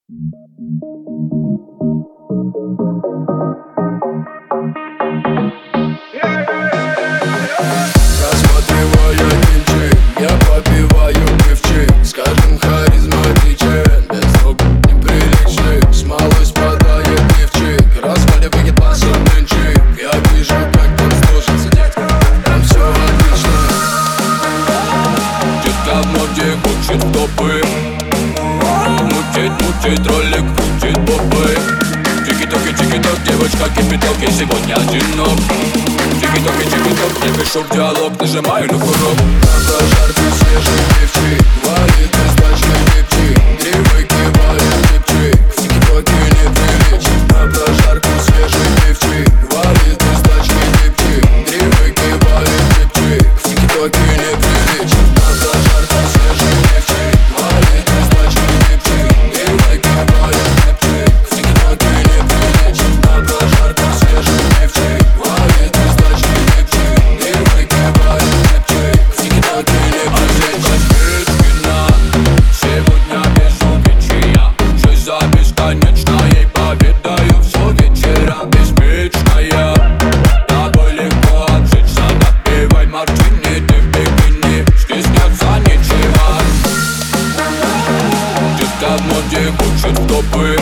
Рассматривая кинчик, я попиваю пивчик. Скажем, харизматичен, без рук неприличный. С малой спадает лифчик, разваливает пассажирчик. Я вижу, как там служится детка, там все отлично. Детка в моде хочет в топы. Мутит, ролик крутит попы. Тики-токи, девочка кипяток, и сегодня одинок. Тики-токи, я пишу в диалог, нажимаю на курок. На прожарку свежий пивчик, валит из тачки дипчик. Три выкивает дипчик, в тики-токе неприлично. На прожарку свежий пивчик, валит из тачки дипчик. Три выкивает дипчик, в тики-токе неприлично. На прожарку свежий пивчик, валит из тачки дипчик. Три выкивает дипчик, в тики-токе неприлично. На прожарку свежий пивчик, валит из тачки дипчик. Три выкивает дипчик, в тики-токе неприлично. Сегодня безупечия, жизнь за бесконечной, повидаю все вечера беспечная. Тобой легко обжечься, допивай мартини, ты в бикини, стесняться нечего. Детка в моде хочет в топы.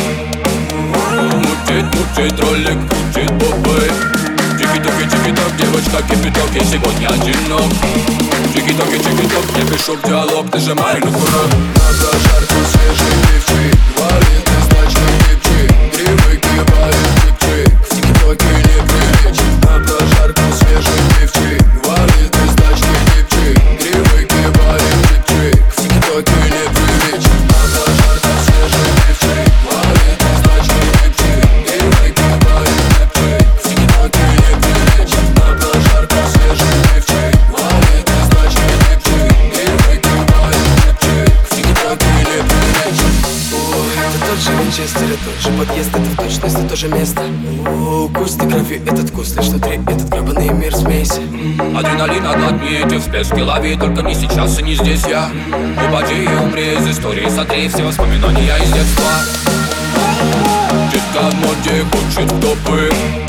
Мутит, ролик крутит попы. Тики-токи, девочка кипяток, я сегодня одинок. Тики-токи, я пишу в диалог, нажимаю на курок. На прожарку свежий пивчик, валит из тачки дипчик. Три выкивает дипчик, в тики-токе неприлично. На прожарку свежий пивчик, валит из тачки дипчик. Три выкивает дипчик, в тики-токе неприлично. На прожарку свежий пивчик, валит из тачки дипчик. Три выкивает дипчик, в тики-токе неприлично. На прожарку свежий пивчик, валит из тачки дипчик. Три выкивает дипчик, в тики-токе неприлично. Это тот же Винчестер, и тот же подъезд, это в точности то же место. Густой крови этот вкус, лишь внутри этот гребаный мир смесь. Адреналин отладни, эти всплески лови, только не сейчас и не здесь я. Упади и умри из истории, сотри все воспоминания из детства. Детка в моде хочет в топы.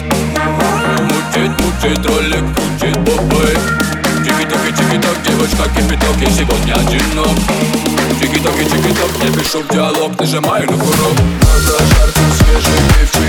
Мутит, ролик крутит попы. Тики-токи, девочка кипяток, я сегодня одинок. Тики-токи, я пишу в диалог, нажимаю на курок. На прожарку свежий пивчик,